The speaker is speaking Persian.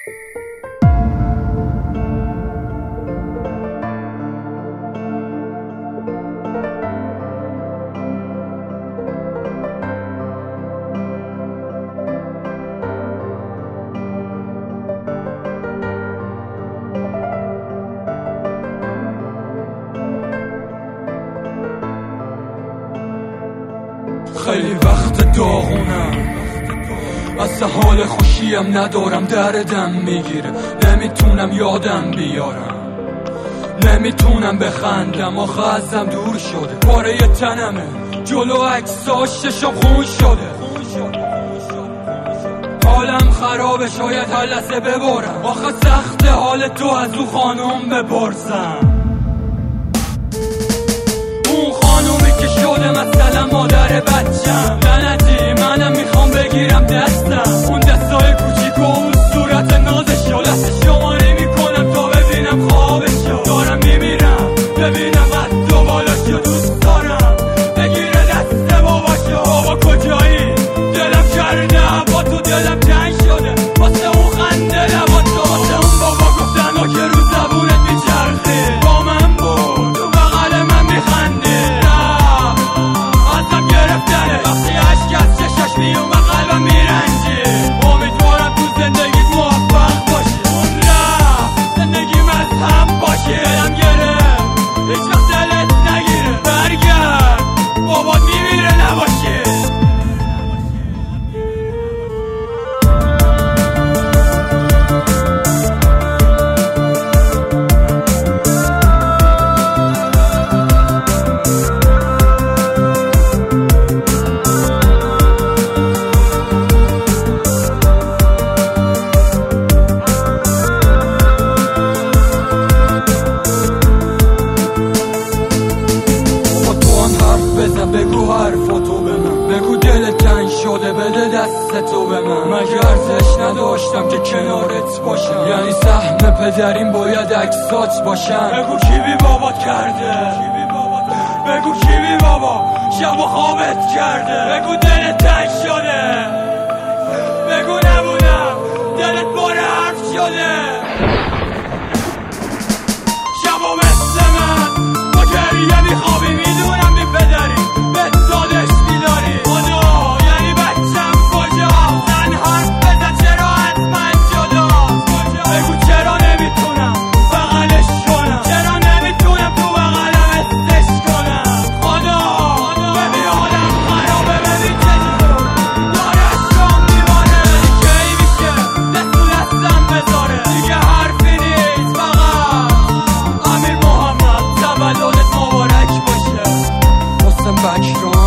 خیلی وقت داغونم، اصلا حال خوشیم ندارم، دردم میگیره، نمیتونم یادم بیارم، نمیتونم بخندم، آخه ازم دور شده، پاره تنمه، جلو عکساش چشم خون شده، حالم خرابه، شاید هر لحظه ببارم، آخه سخت حال تو از او خانم بپرسم، اون خانومی که شده مثلا مادر بچم، لعنتی منم میخوام بگیرم دستم، اون دستای کوچیک و اون صورت نازشو، لحظه شماره میکنم تا ببینم خوابشو، دارم میمیرم ببینم قد و بالاشو، دوست دارم بگیره دست باباشو، بابا کجایی؟ دلم کرده با تو، دلم تنگ شده واسه اون خنده لباتو، واسه اون بابا گفتن ها که رو زبونت میچرخی، با من بود تو بغل من میخندی، ازم گرفتنه وقتی عشق از چشش میوم و قلبم میرنجی، امیدوارم تو زندگیت موفق باشی، اون رفت زندگیم از هم باشی، دلم گرفت هیچ وقت دلت نگیره، برگرد بابات میمیره نباشی. بگو حرفاتو به من، بگو دلت تنگ شده بده دستتو به من، مگه ارزش نداشتم که کنارت باشم؟ یعنی سهم پدریم باید عکسات باشم؟ بگو کی بی بابات کرده، بگو کی بی بابا شب و خوابت کرده، بگو دلت تنگ شده، بگو نبودم دلت بار حرف شده، شب و مثل من با گریه میخوابی، میدونم بی پدری به دادش میداری، خدا یعنی بچم کجا؟ زن حرف بزن چرا از من جدا، بگو چرا نمیتونم بغلش کنم، چرا نمیتونم تو بغلم استش کنم، خدا ببین حالم خرابه، ببین چطور دارش رام میباره، کی میشه دست تو دستم بذاره، دیگه حرفی نیست فقط امیر محمد تولدت مبارک باشه، حسن بکران